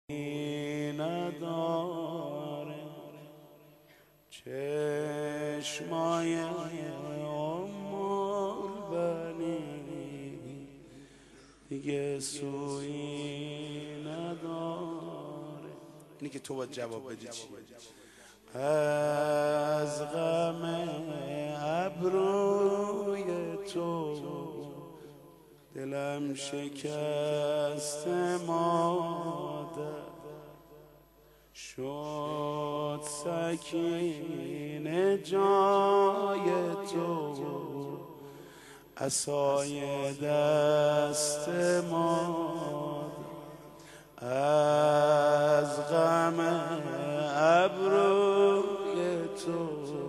نداره چشمای امول بنی دیگه سویی نداره. اینی که تو باید جواب بدی چیه؟ از غم ابروی تو دلم شکست مادر شد سکینه جای تو عصای دست مادر. از غم ابروی تو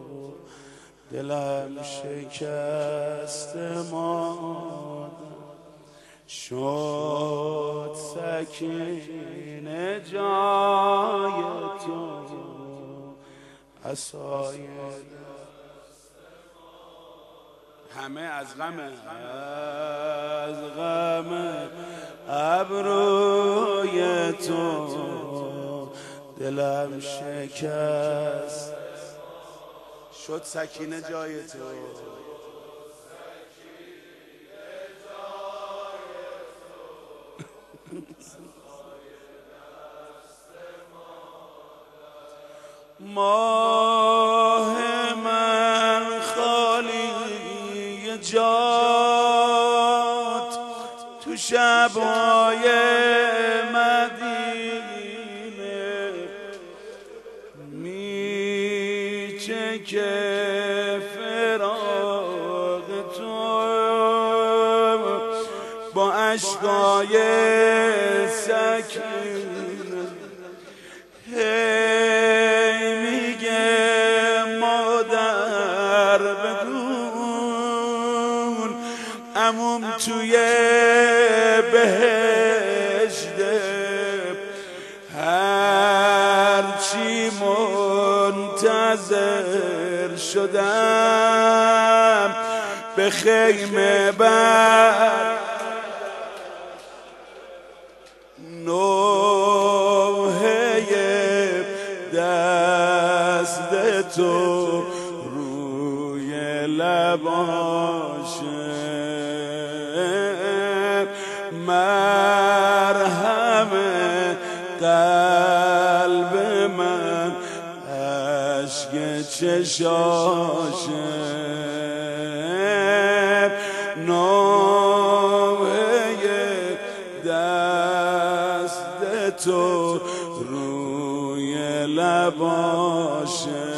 دلم شکست مادر شد سکینه جای تو عصای دست همه از غم ابروی تو دلم شکست شد سکینه جای تو. ماه من خالی جات تو شبای مدینه میچکه فراق تو با اشکای سکینه. هی میگه مادر بدون عموم توی بهشته هرچی منتظر شدم به خیمه بر نوحه دست تو روی لباشه مرهم قلب من اشک چشاشه نوحه دست تو روی لباشه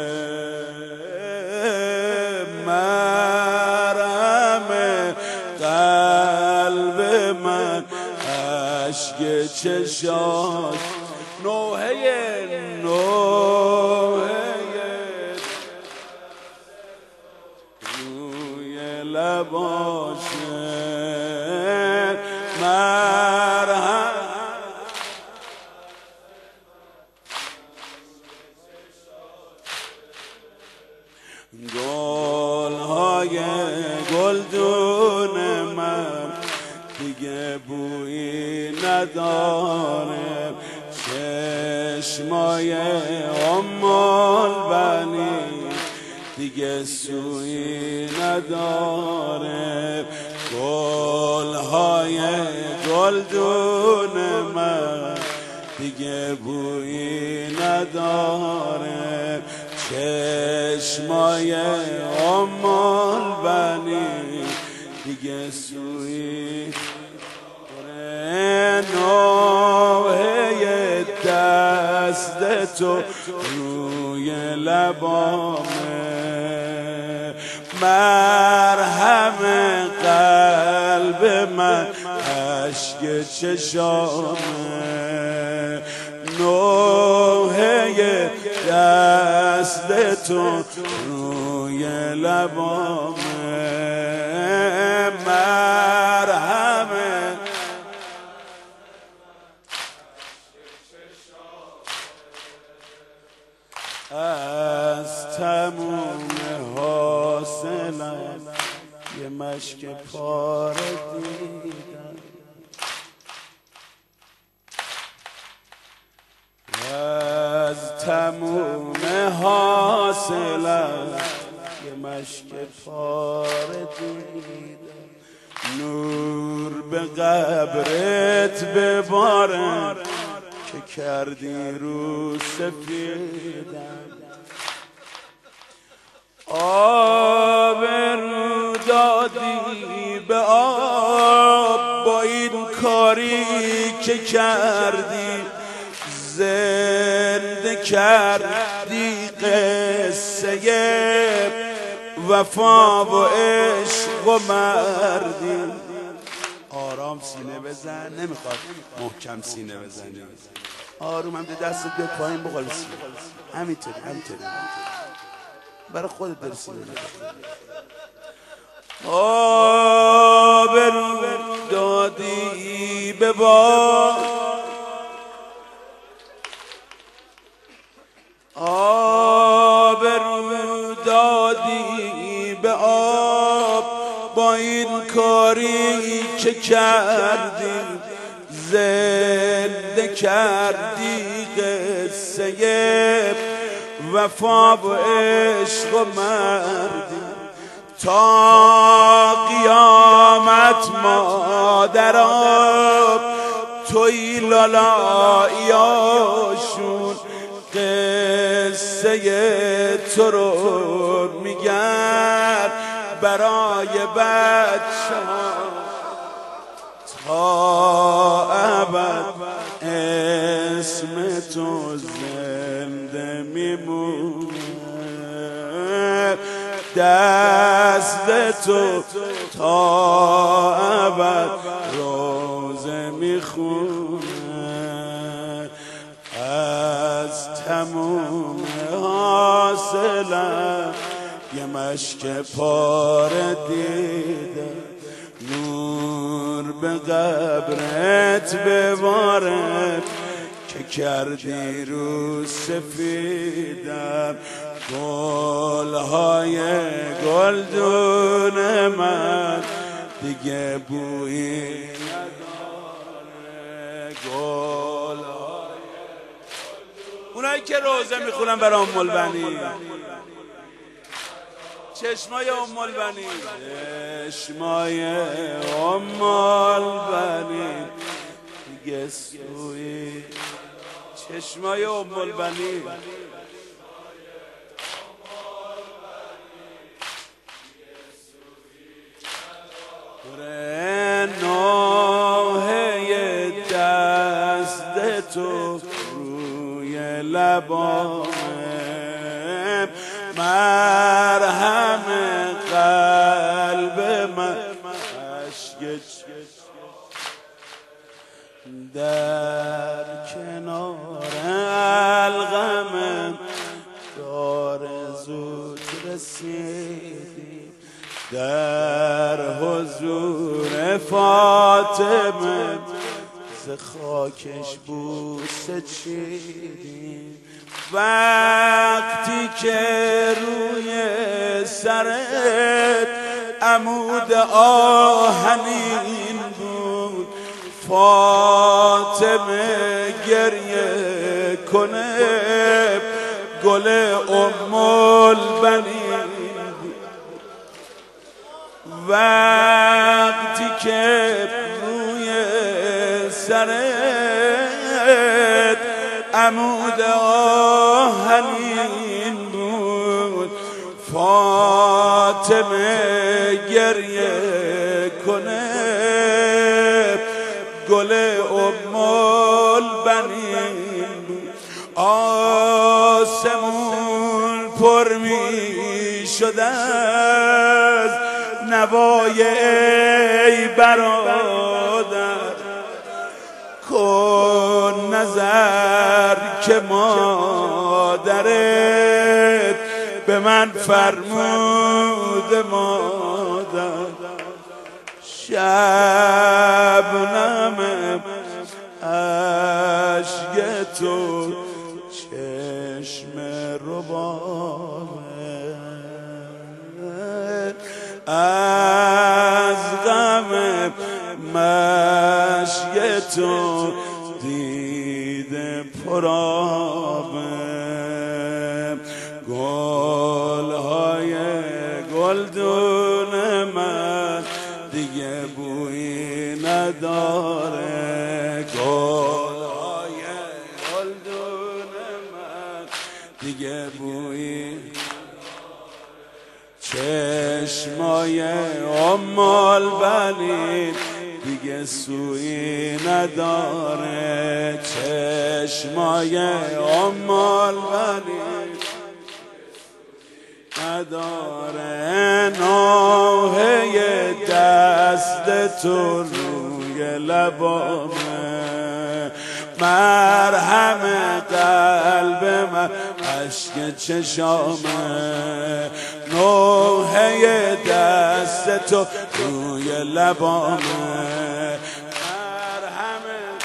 مرهم قلب من اشک چشاش نوحه روی لباشه مرهم گل‌های گلدون من دیگه بویی نداره چشمای امول بنی دیگه سویی نداره. گل‌های گلدون من دیگه بویی نداره چشمای امول بنی دیگه سویی نوحه دست تو روی لبامه مرهم قلب من اشک چشامه نوحه دست تو روی لبامه مرهم از تموم حاصلم یه مشک پاره دیدم تموم حاصلم یه مشک پاره دیدم. نور به قبرت بباره که کردی رو سفیدم. آب رو دادی به آب با این کاری که کردی. زنده کردی قصه وفا و عشق و مردی. آرام سینه بزن، نمیخواد محکم سینه بزنی، آروم هم دستت به پایین بقلسی، همینطوری برای خودت داری سینه بزن. آب رو دادی به باد، آب رو دادی به آب با این کاری که کردی. زنده کردی قصه وفا و عشق و مردی. تا قیامت مادرم توی لالایاشون قصه تو رو میگن برای بچه ها. تا ابد اسم تو زنده میمونه، دست تو تا ابد روزه میخونه. از تموم حاصلم یه مشک پاره دیدم. نور به قبرت بباره که کردی رو سفیدم. گلهای گلدون من دیگه بویی نداره. گلهای اونایی که روزه میخونن برای ام البنین، چشمای ام البنین، چشمای ام البنین دیگه سوی چشمای ام البنین. نوحه دست تو روی لبانم، مرهم قلب من اشک در کنار الغم دار زود رسیدی. در حضور فاطمه ز خاکش بوسه چیدی. وقتی که روی سرت عمود آهنین بود، فاطمه گریه کنه گل ام البنین. وقتی که روی سرت عمود آهنین بود، فاطمه گریه کنه گل ام البنین بود. آسمون پر می شده از نوای ای برادر، کن نظر که مادرت به من فرمود. مادر شبنم اشک تو چشم ربابه، از غم مشک تو دیده پرابه گل‌های گلدون من دیگه بویی نداره گل‌های گلدون من دیگه بویی چشمای بنین دیگه سویی نداره چشمای بنین نداره نوحه دست تو روی لبامه مرهم قلب من عشق چشامه نوحه دست تو روی لبامه مرهم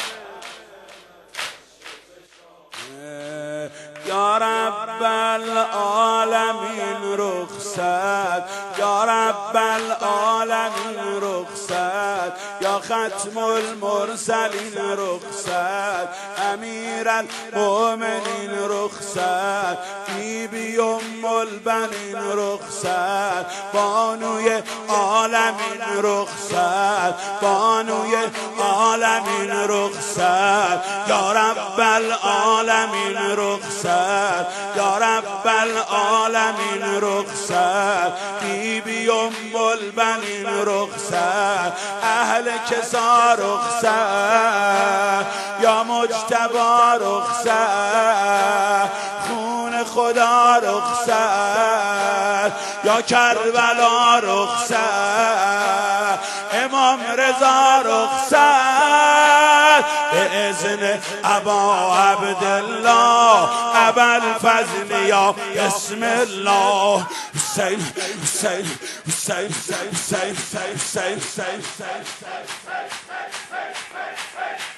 یا رب العالمین رخصت یا رب العالمین رخصت یا ختم المرسلین رخصت امیر المؤمنین رخصت بیبی ام البنین رخصت بانوی عالمین رخصت بانوی عالمین رخصت یا رب العالمین رخصت یا رب العالمین رخصت بیبی ام البنین رخصت اهل کسا رخصت یا مجتبی رخصت خون خدا رخصت یا کربلا رخصت امام رضا رخصت به اذن ابا عبدالله ابوالفضل یا بسم الله حسین حسین حسین حسین حسین حسین حسین